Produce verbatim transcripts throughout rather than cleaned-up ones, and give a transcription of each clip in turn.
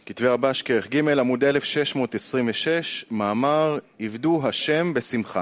כתבי רבש כרך ג' עמוד אלף שש מאות עשרים ושש, מאמר עבדו השם בשמחה.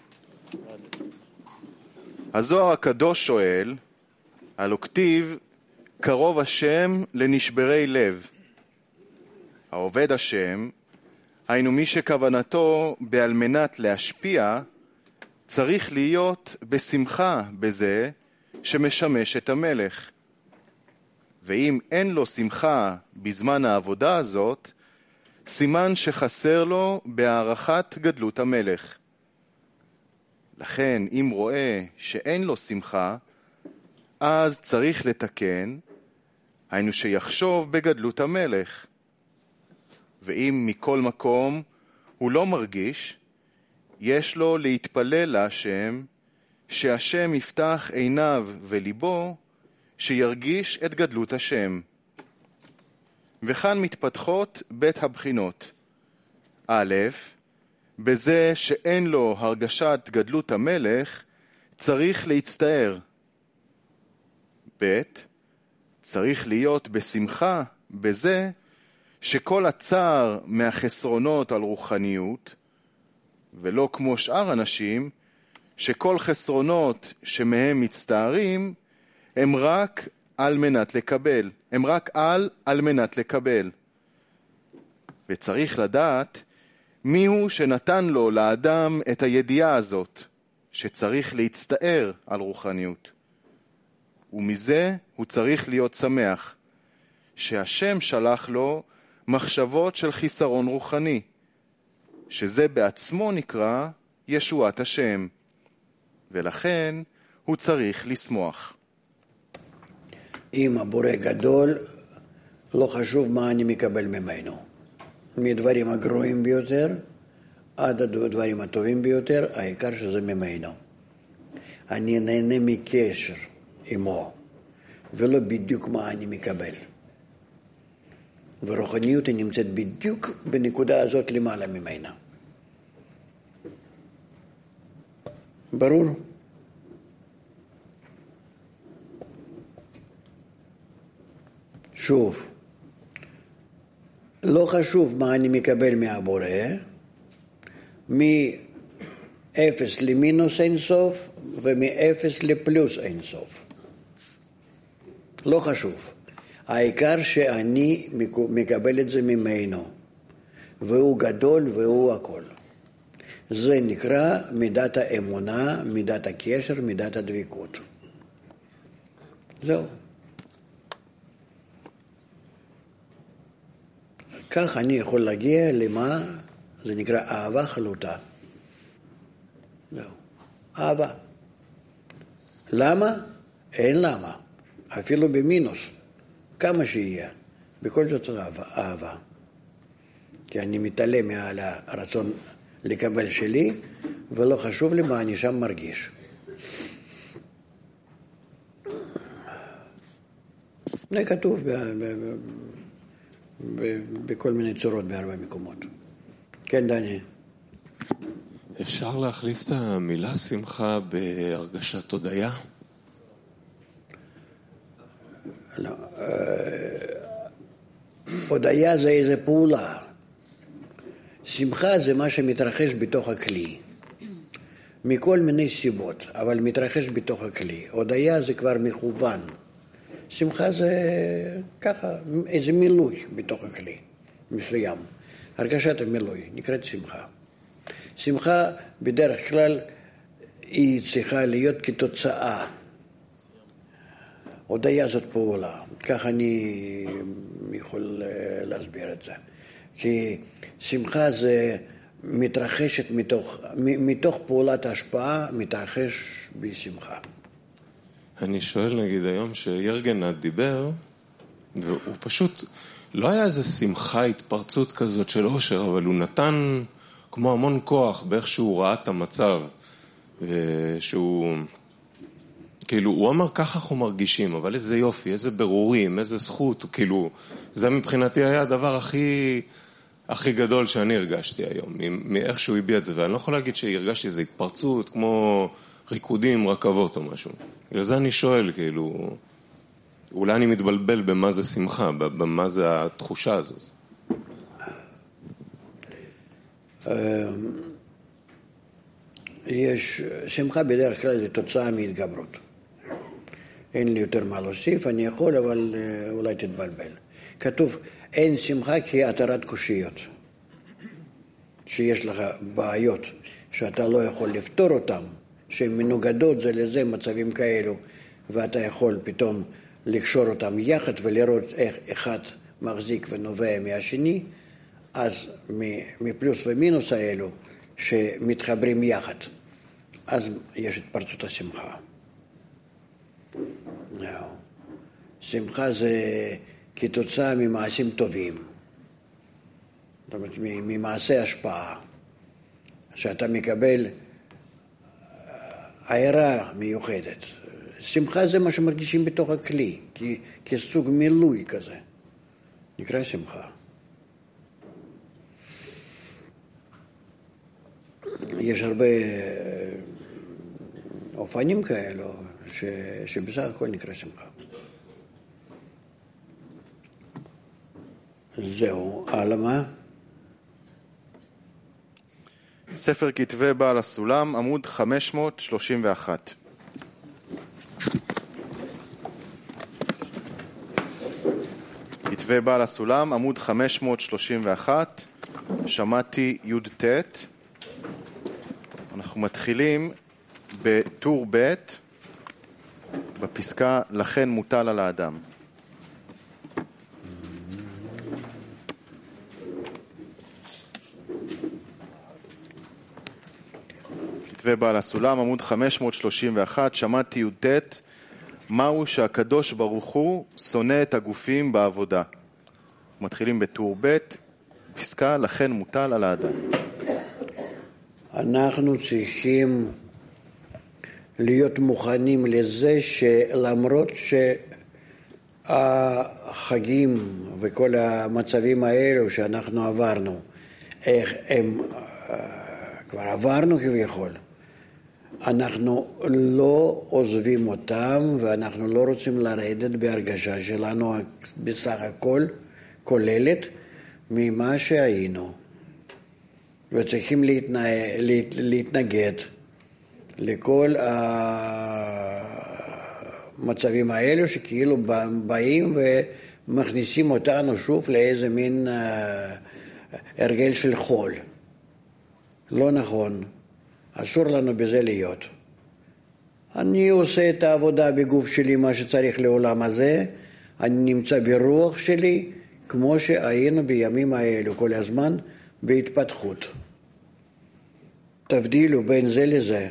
הזוהר הקדוש שואל, על הכתיב קרוב השם לנשברי לב. העובד השם, היינו מי שכוונתו בעל מנת להשפיע, צריך להיות בשמחה בזה שמשמש את המלך. ואם אין לו שמחה בזמן העבודה הזאת, סימן שחסר לו בהערכת גדלות המלך. לכן, אם רואה שאין לו שמחה, אז צריך לתקן, היינו שיחשוב בגדלות המלך. ואם מכל מקום הוא לא מרגיש, יש לו להתפלל להשם, שהשם יפתח עיניו וליבו, שירגיש את גדלות השם. וכאן מתפתחות בית הבחינות. א', בזה שאין לו הרגשת גדלות המלך, צריך להצטער. ב', צריך להיות בשמחה בזה שכל הצער מהחסרונות על רוחניות, ולא כמו שאר אנשים, שכל חסרונות שמהם מצטערים, הם רק על מנת לקבל. הם רק על על מנת לקבל. וצריך לדעת מיהו שנתן לו לאדם את הידיעה הזאת, שצריך להצטער על רוחניות. ומזה הוא צריך להיות שמח, שהשם שלח לו מחשבות של חיסרון רוחני, שזה בעצמו נקרא ישועת השם, ולכן הוא צריך לשמוח. אם הבורא גדול, לא חשוב מה אני מקבל ממנו. מדברים הגרועים ביותר, עד הדברים הטובים ביותר, העיקר שזה ממנו. אני נהנה מקשר עמו, ולא בדיוק מה אני מקבל. ורוחניות היא נמצאת בדיוק בנקודה הזאת למעלה ממנה. ברור? שוב, לא חשוב מה אני מקבל מהבורא, מ-אפס למינוס אין סוף ומ-אפס לפלוס אין סוף. לא חשוב. העיקר שאני מקבל את זה ממנו, והוא גדול והוא הכל. זה נקרא מידת האמונה, מידת הקשר, מידת הדבקות. זהו. כך אני יכול להגיע למה זה נקרא אהבה חלוטה. זהו. אהבה. למה? אין למה. אפילו במינוס. כמה שיהיה. בכל זאת אהבה. אהבה. כי אני מתעלם מעל הרצון לקבל שלי, ולא חשוב לי מה אני שם מרגיש. זה כתוב ב... ב... בכל מיני צורות בהרבה מקומות. כן, דני. אפשר להחליף את המילה שמחה בהרגשת הודיה? לא. הודיה זה איזה פעולה. שמחה זה מה שמתרחש בתוך הכלי. מכל מיני סיבות, אבל מתרחש בתוך הכלי. הודיה זה כבר מכוון. שמחה זה ככה, איזה מילוי בתוך הכלי מסוים. הרגשת המילוי נקראת שמחה. שמחה בדרך כלל היא צריכה להיות כתוצאה. הודיה זאת פעולה. ככה אני יכול להסביר את זה. כי שמחה זה מתרחשת מתוך, מתוך פעולת ההשפעה, מתרחש בשמחה. אני שואל נגיד היום שירגן דיבר, והוא פשוט, לא היה איזה שמחה, התפרצות כזאת של אושר, אבל הוא נתן כמו המון כוח באיך שהוא ראה את המצב, שהוא, כאילו, הוא אמר ככה אנחנו מרגישים, אבל איזה יופי, איזה ברורים, איזה זכות, כאילו, זה מבחינתי היה הדבר הכי, הכי גדול שאני הרגשתי היום, מאיך שהוא הביע את זה, ואני לא יכול להגיד שהרגשתי איזו התפרצות, כמו ריקודים, רכבות או משהו. לזה אני שואל, כאילו, אולי אני מתבלבל במה זה שמחה, במה זה התחושה הזאת. יש, שמחה בדרך כלל זה תוצאה מהתגברות. אין לי יותר מה להוסיף, אני יכול, אבל אולי תתבלבל. כתוב, אין שמחה כי התרת קושיות. שיש לך בעיות שאתה לא יכול לפתור אותן, שהן מנוגדות זה לזה מצבים כאלו, ואתה יכול פתאום לקשור אותם יחד ולראות איך אחד מחזיק ונובע מהשני, אז מפלוס ומינוס האלו שמתחברים יחד, אז יש התפרצות השמחה. שמחה זה כתוצאה ממעשים טובים, זאת אומרת ממעשה השפעה, שאתה מקבל הערה מיוחדת. שמחה זה מה שמרגישים בתוך הכלי, כסוג מילוי כזה, נקרא שמחה. יש הרבה אופנים כאלו ש... שבסך הכל נקרא שמחה. זהו, הלאה מה? ספר כתבי בעל הסולם, עמוד חמש מאות שלושים ואחת. כתבי בעל הסולם, עמוד חמש מאות שלושים ואחת, שמעתי י"ט. אנחנו מתחילים בטור ב' בפסקה לכן מוטל על האדם. כתבי בעל הסולם, עמוד חמש מאות שלושים ואחת, שמעתי י"ט, מהו שהקדוש ברוך הוא שונא את הגופים בעבודה. מתחילים בטור ב', פסקה לכן מוטל על האדם. אנחנו צריכים להיות מוכנים לזה שלמרות שהחגים וכל המצבים האלו שאנחנו עברנו, איך הם כבר עברנו כביכול, אנחנו לא עוזבים אותם ואנחנו לא רוצים לרדת בהרגשה שלנו בסך הכל כוללת ממה שהיינו. וצריכים להתנה... להת... להתנגד לכל המצבים האלו שכאילו באים ומכניסים אותנו שוב לאיזה מין הרגל של חול. לא נכון, אסור לנו בזה להיות. אני עושה את העבודה בגוף שלי מה שצריך לעולם הזה, אני נמצא ברוח שלי כמו שהיינו בימים האלו כל הזמן בהתפתחות. תבדילו בין זה לזה,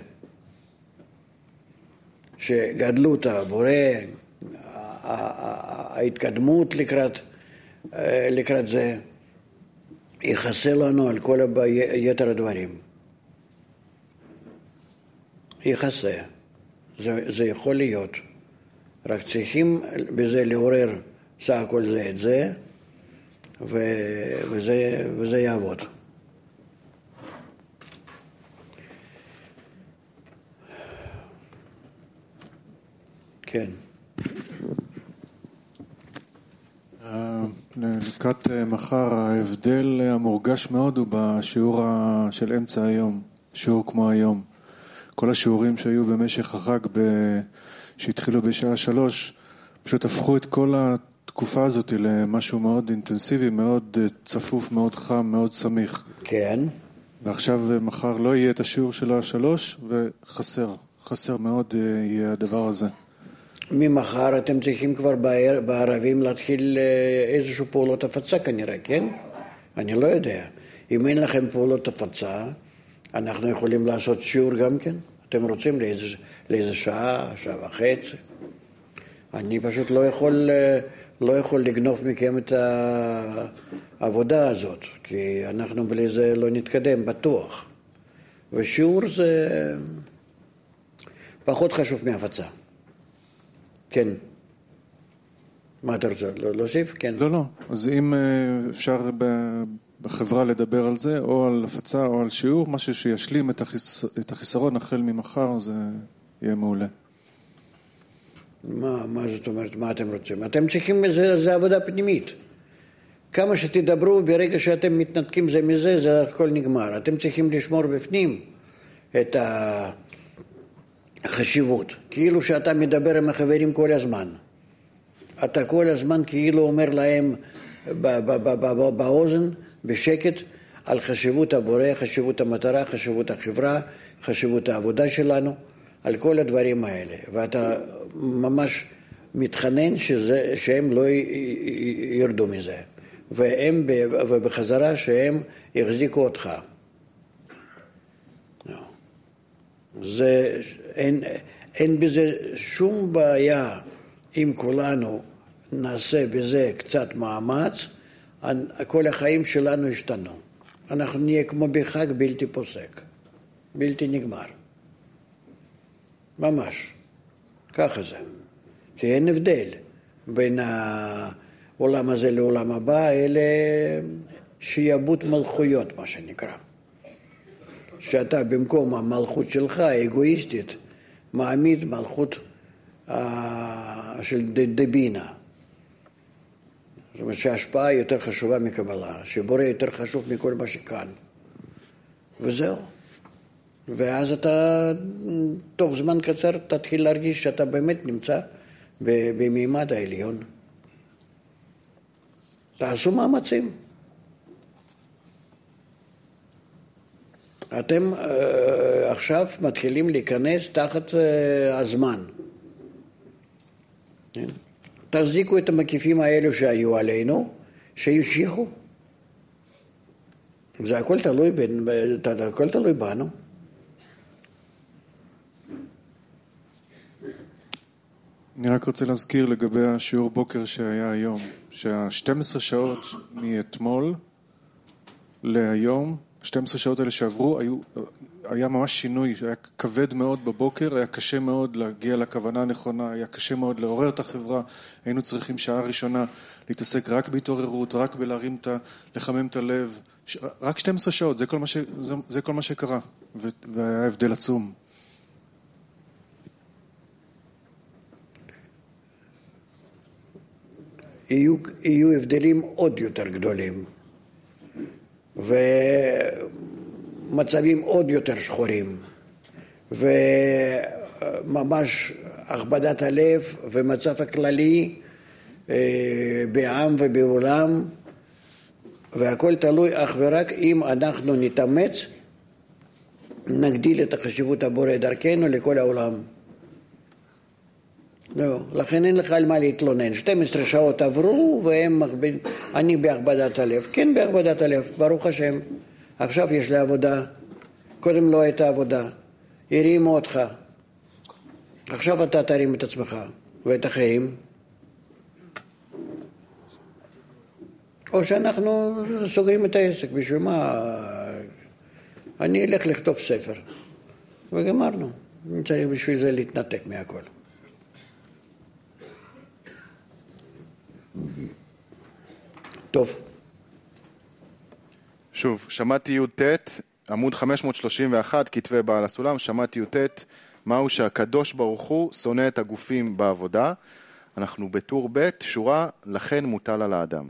שגדלות הבורא, ההתקדמות לקראת, לקראת זה, יחסה לנו על כל יתר הדברים. יחסה. זה, זה יכול להיות. רק צריכים בזה לעורר סך הכל זה את זה, וזה, וזה יעבוד. כן. לקראת מחר ההבדל המורגש מאוד הוא בשיעור של אמצע היום, שיעור כמו היום. כל השיעורים שהיו במשך החג שהתחילו בשעה שלוש, פשוט הפכו את כל התקופה הזאת למשהו מאוד אינטנסיבי, מאוד צפוף, מאוד חם, מאוד סמיך. כן. ועכשיו מחר לא יהיה את השיעור של השלוש, וחסר, חסר מאוד יהיה הדבר הזה. ממחר אתם צריכים כבר בערבים להתחיל איזשהו פעולות הפצה כנראה, כן? אני לא יודע. אם אין לכם פעולות הפצה, אנחנו יכולים לעשות שיעור גם כן. אתם רוצים לאיזה, לאיזה שעה, שעה וחצי. אני פשוט לא יכול, לא יכול לגנוב מכם את העבודה הזאת, כי אנחנו בלי זה לא נתקדם, בטוח. ושיעור זה פחות חשוב מהפצה. כן. מה אתה רוצה? להוסיף? כן. לא, לא. אז אם אפשר בחברה לדבר על זה, או על הפצה או על שיעור, משהו שישלים את, החיס... את החיסרון החל ממחר, זה יהיה מעולה. מה, מה זאת אומרת? מה אתם רוצים? אתם צריכים, זה, זה עבודה פנימית. כמה שתדברו, ברגע שאתם מתנתקים זה מזה, זה הכל נגמר. אתם צריכים לשמור בפנים את החשיבות. כאילו שאתה מדבר עם החברים כל הזמן. אתה כל הזמן כאילו אומר להם באוזן, בשקט, על חשיבות הבורא, חשיבות המטרה, חשיבות החברה, חשיבות העבודה שלנו, על כל הדברים האלה. ואתה ממש מתחנן שזה, שהם לא ירדו מזה. והם, ובחזרה שהם יחזיקו אותך. זה, אין, אין בזה שום בעיה אם כולנו נעשה בזה קצת מאמץ, כל החיים שלנו ישתנו. אנחנו נהיה כמו בחג בלתי פוסק, בלתי נגמר. ממש. ככה זה. כי אין הבדל בין העולם הזה לעולם הבא, אלה שיעבוד מלכויות, מה שנקרא. שאתה במקום המלכות שלך, האגואיסטית, מעמיד מלכות אה, של דבינה. זאת אומרת שההשפעה יותר חשובה מקבלה, שבורא יותר חשוב מכל מה שכאן. וזהו. ואז אתה, תוך זמן קצר, תתחיל להרגיש שאתה באמת נמצא במימד העליון. תעשו מאמצים. אתם uh, עכשיו מתחילים להיכנס תחת uh, הזמן. תחזיקו את המקיפים האלו שהיו עלינו, שימשיכו. זה הכל תלוי, בין, הכל תלוי בנו. אני רק רוצה להזכיר לגבי השיעור בוקר שהיה היום, שה-שתים עשרה שעות מאתמול להיום, שתים עשרה שעות האלה שעברו, היו, היה ממש שינוי, היה כבד מאוד בבוקר, היה קשה מאוד להגיע לכוונה הנכונה, היה קשה מאוד לעורר את החברה, היינו צריכים שעה ראשונה להתעסק רק בהתעוררות, רק בלהרים את ה... לחמם את הלב, ש... רק שתים עשרה שעות, זה כל מה, ש... זה, זה כל מה שקרה, ו... והיה הבדל עצום. יהיו, יהיו הבדלים עוד יותר גדולים, ומצבים עוד יותר שחורים, וממש הכבדת הלב ומצב הכללי בעם ובעולם, והכל תלוי אך ורק אם אנחנו נתאמץ, נגדיל את החשיבות הבורא דרכנו לכל העולם. לא, לכן אין לך על מה להתלונן. שתים עשרה שעות עברו והם מרבים, אני בהכבדת הלב. כן, בהכבדת הלב, ברוך השם. עכשיו יש לי עבודה. קודם לא הייתה עבודה. הרימו אותך. עכשיו אתה תרים את עצמך ואת אחרים. או שאנחנו סוגרים את העסק. בשביל מה? אני אלך לכתוב ספר. וגמרנו. אני צריך בשביל זה להתנתק מהכל. טוב. שוב, שמעתי י"ט, עמוד חמש מאות שלושים ואחת, כתבי בעל הסולם, שמעתי י"ט, מהו שהקדוש ברוך הוא שונא את הגופים בעבודה. אנחנו בטור ב', שורה, לכן מוטל על האדם.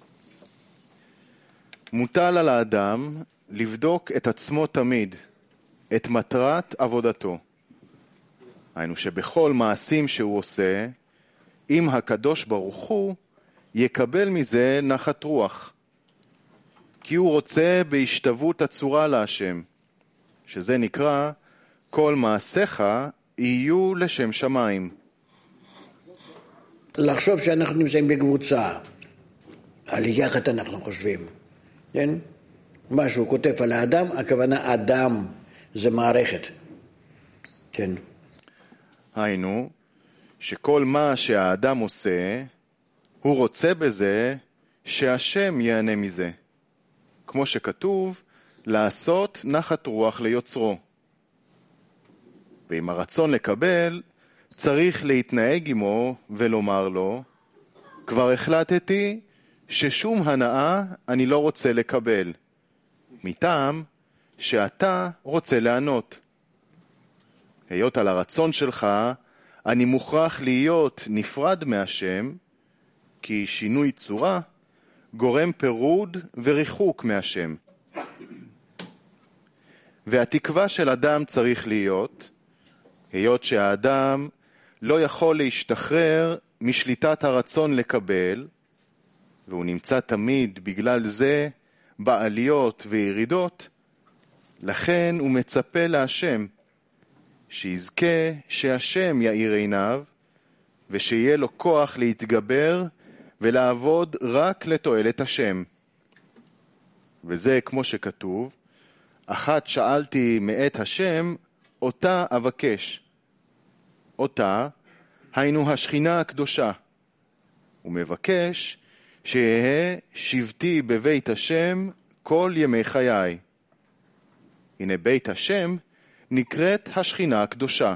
מוטל על האדם לבדוק את עצמו תמיד, את מטרת עבודתו. היינו שבכל מעשים שהוא עושה, אם הקדוש ברוך הוא יקבל מזה נחת רוח. כי הוא רוצה בהשתוות הצורה להשם, שזה נקרא כל מעשיך יהיו לשם שמיים. לחשוב שאנחנו נמצאים בקבוצה, על יחד אנחנו חושבים, כן? מה שהוא כותב על האדם, הכוונה אדם, זה מערכת, כן? היינו, שכל מה שהאדם עושה, הוא רוצה בזה שהשם יענה מזה. כמו שכתוב, לעשות נחת רוח ליוצרו. ועם הרצון לקבל, צריך להתנהג עמו ולומר לו, כבר החלטתי ששום הנאה אני לא רוצה לקבל, מטעם שאתה רוצה לענות. היות על הרצון שלך, אני מוכרח להיות נפרד מהשם, כי שינוי צורה גורם פירוד וריחוק מהשם. והתקווה של אדם צריך להיות, היות שהאדם לא יכול להשתחרר משליטת הרצון לקבל, והוא נמצא תמיד בגלל זה בעליות וירידות, לכן הוא מצפה להשם, שיזכה שהשם יאיר עיניו, ושיהיה לו כוח להתגבר ולעבוד רק לתועלת השם. וזה כמו שכתוב, אחת שאלתי מאת השם, אותה אבקש. אותה, היינו השכינה הקדושה. הוא מבקש שיהיה שבטי בבית השם כל ימי חיי. הנה בית השם נקראת השכינה הקדושה.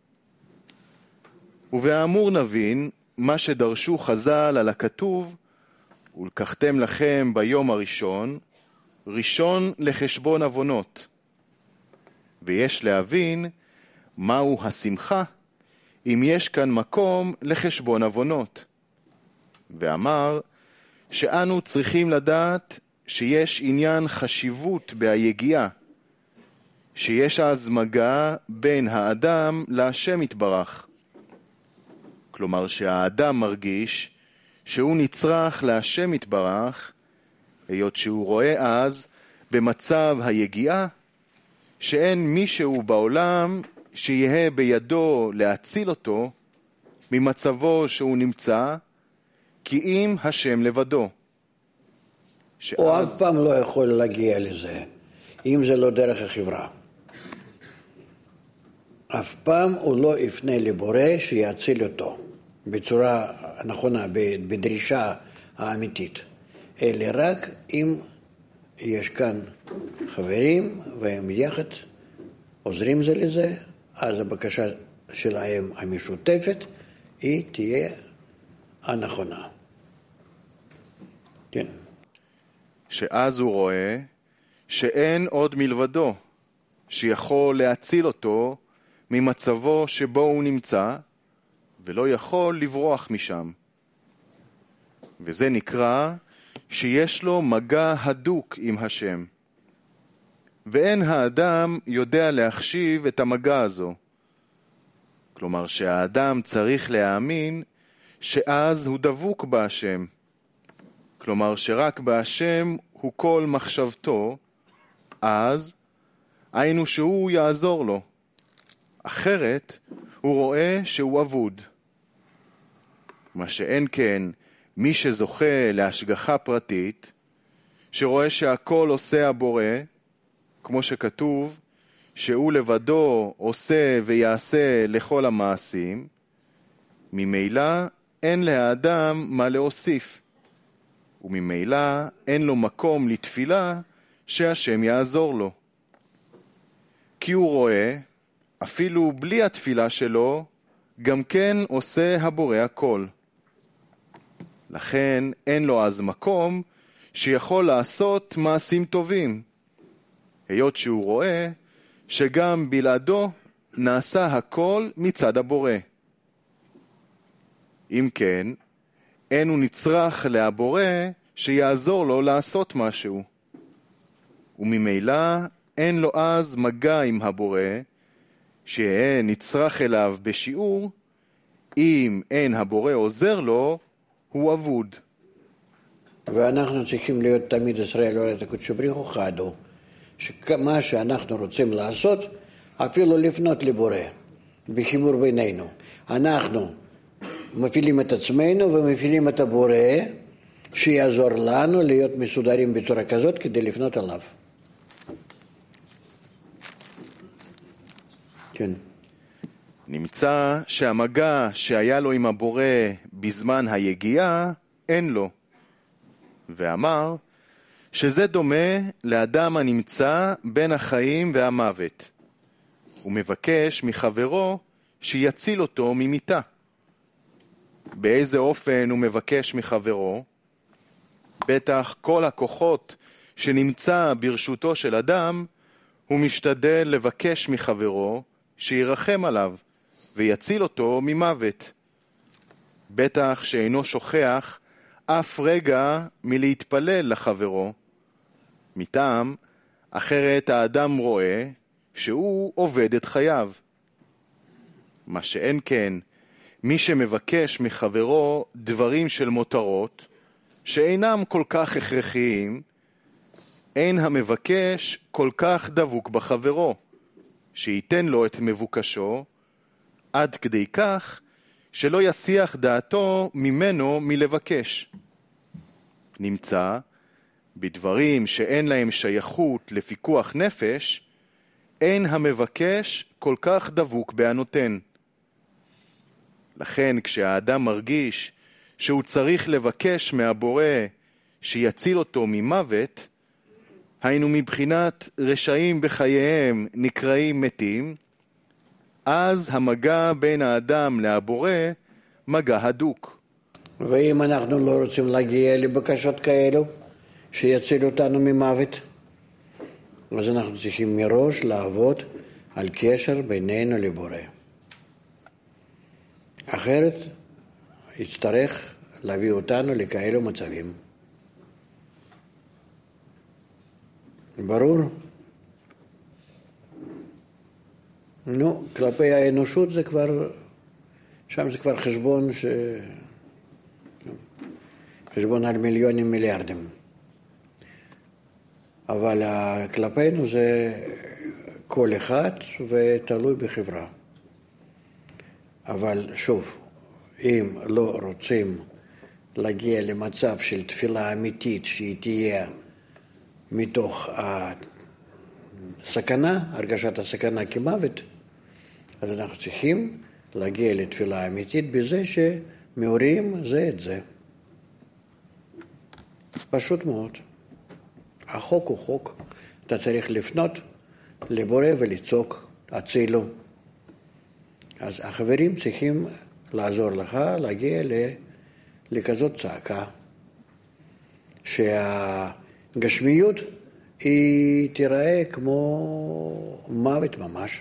ובאמור נבין מה שדרשו חז"ל על הכתוב, ולקחתם לכם ביום הראשון, ראשון לחשבון עוונות. ויש להבין מהו השמחה, אם יש כאן מקום לחשבון עוונות. ואמר שאנו צריכים לדעת שיש עניין חשיבות בהיגיעה, שיש אז מגע בין האדם להשם יתברך. כלומר שהאדם מרגיש שהוא נצרך להשם יתברך, היות שהוא רואה אז במצב היגיעה שאין מישהו בעולם שיהיה בידו להציל אותו ממצבו שהוא נמצא, כי אם השם לבדו. שאז... הוא אף פעם לא יכול להגיע לזה, אם זה לא דרך החברה. אף פעם הוא לא יפנה לבורא שיציל אותו, בצורה נכונה, בדרישה האמיתית. אלא רק אם יש כאן חברים והם יחד עוזרים זה לזה, אז הבקשה שלהם המשותפת היא תהיה הנכונה. כן. שאז הוא רואה שאין עוד מלבדו שיכול להציל אותו ממצבו שבו הוא נמצא, ולא יכול לברוח משם. וזה נקרא שיש לו מגע הדוק עם השם. ואין האדם יודע להחשיב את המגע הזו. כלומר שהאדם צריך להאמין שאז הוא דבוק בהשם. כלומר שרק בהשם הוא כל מחשבתו, אז היינו שהוא יעזור לו. אחרת הוא רואה שהוא אבוד. מה שאין כן מי שזוכה להשגחה פרטית, שרואה שהכל עושה הבורא, כמו שכתוב, שהוא לבדו עושה ויעשה לכל המעשים, ממילא אין לאדם מה להוסיף, וממילא אין לו מקום לתפילה שהשם יעזור לו. כי הוא רואה, אפילו בלי התפילה שלו, גם כן עושה הבורא הכל. לכן אין לו אז מקום שיכול לעשות מעשים טובים, היות שהוא רואה שגם בלעדו נעשה הכל מצד הבורא. אם כן, אין הוא נצרך להבורא שיעזור לו לעשות משהו. וממילא אין לו אז מגע עם הבורא, שיהיה נצרך אליו בשיעור, אם אין הבורא עוזר לו, הוא אבוד. ואנחנו צריכים להיות תמיד ישראל אורת הקודש בריחו חדו, שמה שאנחנו רוצים לעשות, אפילו לפנות לבורא, בחיבור בינינו. אנחנו מפעילים את עצמנו ומפעילים את הבורא, שיעזור לנו להיות מסודרים בצורה כזאת כדי לפנות עליו. כן. נמצא שהמגע שהיה לו עם הבורא בזמן היגיעה, אין לו. ואמר שזה דומה לאדם הנמצא בין החיים והמוות. הוא מבקש מחברו שיציל אותו ממיתה. באיזה אופן הוא מבקש מחברו? בטח כל הכוחות שנמצא ברשותו של אדם, הוא משתדל לבקש מחברו שירחם עליו ויציל אותו ממוות. בטח שאינו שוכח אף רגע מלהתפלל לחברו. מטעם, אחרת האדם רואה שהוא עובד את חייו. מה שאין כן, מי שמבקש מחברו דברים של מותרות, שאינם כל כך הכרחיים, אין המבקש כל כך דבוק בחברו, שייתן לו את מבוקשו, עד כדי כך שלא יסיח דעתו ממנו מלבקש. נמצא, בדברים שאין להם שייכות לפיקוח נפש, אין המבקש כל כך דבוק בהנותן. לכן כשהאדם מרגיש שהוא צריך לבקש מהבורא שיציל אותו ממוות, היינו מבחינת רשעים בחייהם נקראים מתים, אז המגע בין האדם להבורא מגע הדוק. ואם אנחנו לא רוצים להגיע לבקשות כאלו שיציל אותנו ממוות, אז אנחנו צריכים מראש לעבוד על קשר בינינו לבורא. אחרת יצטרך להביא אותנו לכאלו מצבים. ברור? נו, כלפי האנושות זה כבר, שם זה כבר חשבון ש... חשבון על מיליונים מיליארדים. אבל כלפינו זה כל אחד ותלוי בחברה. אבל שוב, אם לא רוצים להגיע למצב של תפילה אמיתית שהיא תהיה מתוך הסכנה, הרגשת הסכנה כמוות, אז אנחנו צריכים להגיע לתפילה אמיתית בזה שמעורים זה את זה. פשוט מאוד. החוק הוא חוק. אתה צריך לפנות לבורא ולצעוק, הצילו. אז החברים צריכים לעזור לך להגיע לכזאת צעקה, שהגשמיות היא תיראה כמו מוות ממש.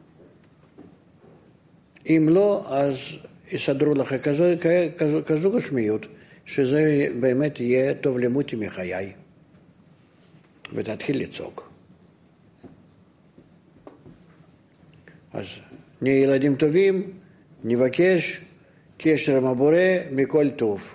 אם לא, אז יסדרו לך כזו, כזו, כזו גשמיות, שזה באמת יהיה טוב למותי מחיי. ותתחיל לצעוק. אז נהיה ילדים טובים, נבקש קשר עם הבורא מכל טוב.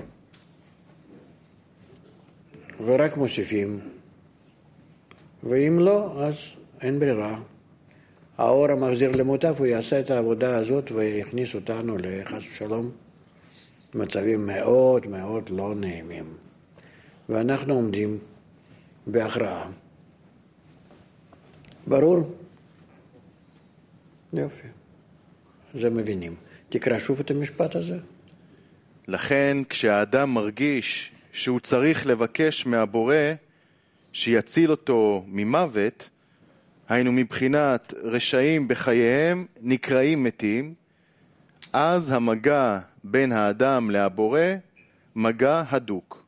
ורק מוסיפים. ואם לא, אז אין ברירה. האור המחזיר למוטב, הוא יעשה את העבודה הזאת ויכניס אותנו לחס ושלום מצבים מאוד מאוד לא נעימים. ואנחנו עומדים בהכרעה. ברור? יופי. זה מבינים. תקרא שוב את המשפט הזה. לכן כשהאדם מרגיש שהוא צריך לבקש מהבורא שיציל אותו ממוות, היינו מבחינת רשעים בחייהם נקראים מתים, אז המגע בין האדם להבורא מגע הדוק.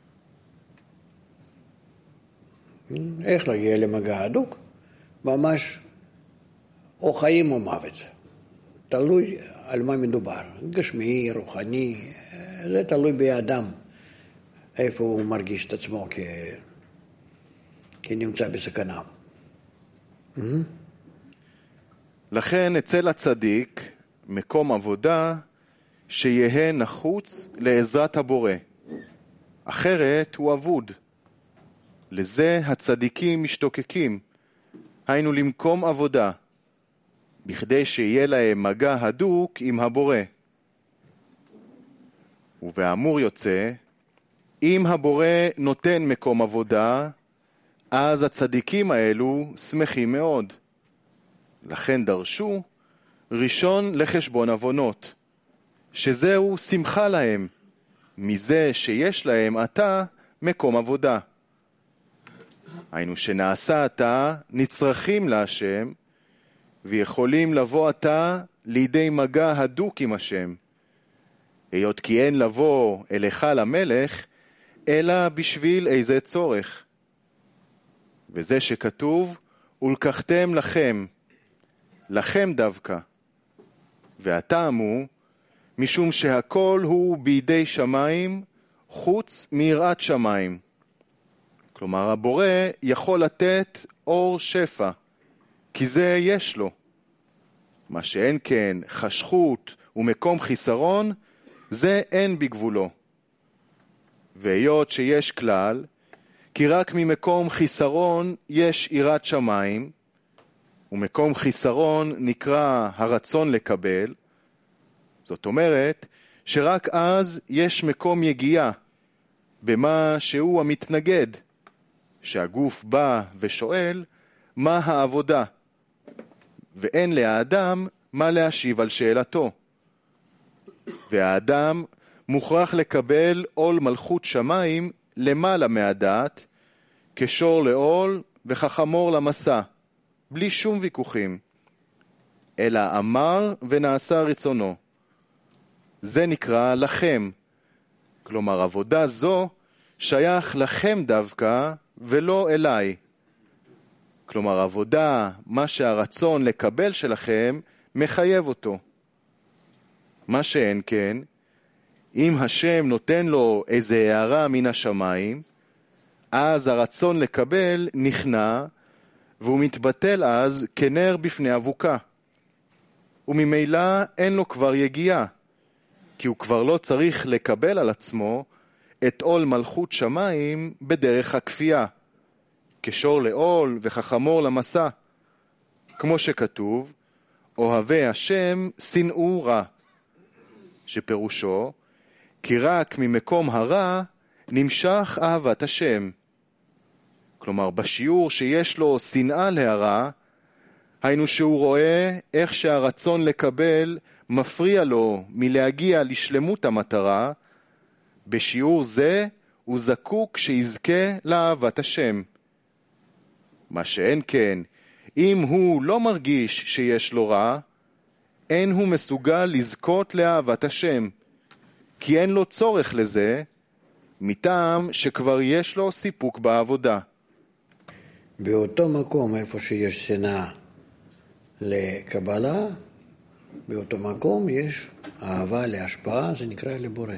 איך להגיע למגע הדוק? ממש או חיים או מוות. תלוי על מה מדובר. גשמי, רוחני, זה תלוי באדם. איפה הוא מרגיש את עצמו כ... כנמצא בסכנה. לכן אצל הצדיק מקום עבודה שיהיה נחוץ לעזרת הבורא. אחרת הוא אבוד. לזה הצדיקים משתוקקים, היינו למקום עבודה, בכדי שיהיה להם מגע הדוק עם הבורא. ובאמור יוצא, אם הבורא נותן מקום עבודה, אז הצדיקים האלו שמחים מאוד. לכן דרשו ראשון לחשבון עוונות, שזהו שמחה להם, מזה שיש להם עתה מקום עבודה. היינו שנעשה עתה נצרכים להשם, ויכולים לבוא עתה לידי מגע הדוק עם השם. היות כי אין לבוא אל היכל המלך, אלא בשביל איזה צורך. וזה שכתוב, ולקחתם לכם, לכם דווקא. והטעם הוא, משום שהכל הוא בידי שמיים, חוץ מיראת שמיים. כלומר, הבורא יכול לתת אור שפע, כי זה יש לו. מה שאין כן חשכות ומקום חיסרון, זה אין בגבולו. והיות שיש כלל, כי רק ממקום חיסרון יש יראת שמיים, ומקום חיסרון נקרא הרצון לקבל, זאת אומרת שרק אז יש מקום יגיעה במה שהוא המתנגד, שהגוף בא ושואל מה העבודה, ואין לאדם מה להשיב על שאלתו. והאדם מוכרח לקבל עול מלכות שמיים למעלה מהדעת, כשור לעול וכחמור למסע, בלי שום ויכוחים, אלא אמר ונעשה רצונו. זה נקרא לכם. כלומר, עבודה זו שייך לכם דווקא ולא אליי. כלומר, עבודה, מה שהרצון לקבל שלכם, מחייב אותו. מה שאין כן, אם השם נותן לו איזה הערה מן השמיים, אז הרצון לקבל נכנע, והוא מתבטל אז כנר בפני אבוקה. וממילא אין לו כבר יגיעה, כי הוא כבר לא צריך לקבל על עצמו את עול מלכות שמיים בדרך הכפייה, כשור לעול וכחמור למסע, כמו שכתוב, אוהבי השם שנאו רע, שפירושו, כי רק ממקום הרע נמשך אהבת השם. כלומר, בשיעור שיש לו שנאה להרע, היינו שהוא רואה איך שהרצון לקבל מפריע לו מלהגיע לשלמות המטרה, בשיעור זה הוא זקוק שיזכה לאהבת השם. מה שאין כן, אם הוא לא מרגיש שיש לו רע, אין הוא מסוגל לזכות לאהבת השם, כי אין לו צורך לזה, מטעם שכבר יש לו סיפוק בעבודה. באותו מקום איפה שיש שנאה לקבלה, באותו מקום יש אהבה להשפעה, זה נקרא לבורא.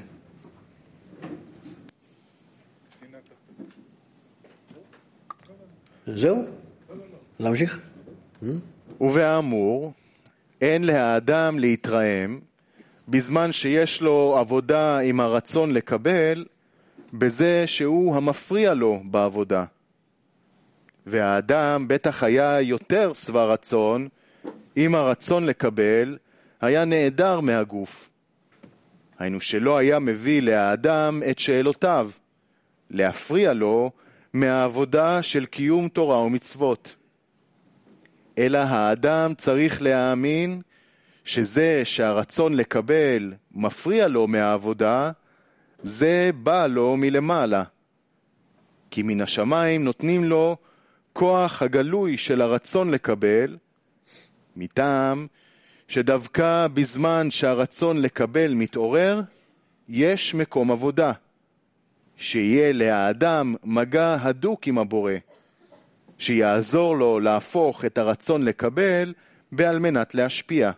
זהו? להמשיך? ובאמור, אין לאדם להתרעם, בזמן שיש לו עבודה עם הרצון לקבל, בזה שהוא המפריע לו בעבודה. והאדם בטח היה יותר שבע רצון, אם הרצון לקבל היה נעדר מהגוף. היינו שלא היה מביא לאדם את שאלותיו, להפריע לו מהעבודה של קיום תורה ומצוות. אלא האדם צריך להאמין שזה שהרצון לקבל מפריע לו מהעבודה, זה בא לו מלמעלה. כי מן השמיים נותנים לו כוח הגלוי של הרצון לקבל, מטעם שדווקא בזמן שהרצון לקבל מתעורר, יש מקום עבודה, שיהיה לאדם מגע הדוק עם הבורא, שיעזור לו להפוך את הרצון לקבל בעל מנת להשפיע.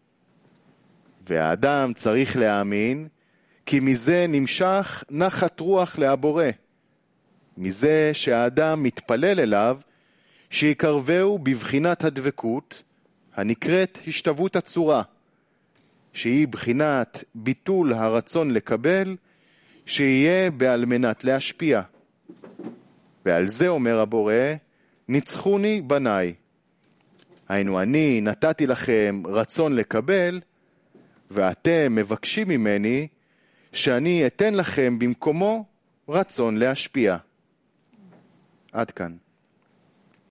והאדם צריך להאמין, כי מזה נמשך נחת רוח להבורא, מזה שהאדם מתפלל אליו, שיקרבהו בבחינת הדבקות, הנקראת השתוות הצורה, שהיא בחינת ביטול הרצון לקבל, שיהיה בעל מנת להשפיע. ועל זה אומר הבורא, ניצחוני בניי. היינו אני נתתי לכם רצון לקבל, ואתם מבקשים ממני שאני אתן לכם במקומו רצון להשפיע. עד כאן.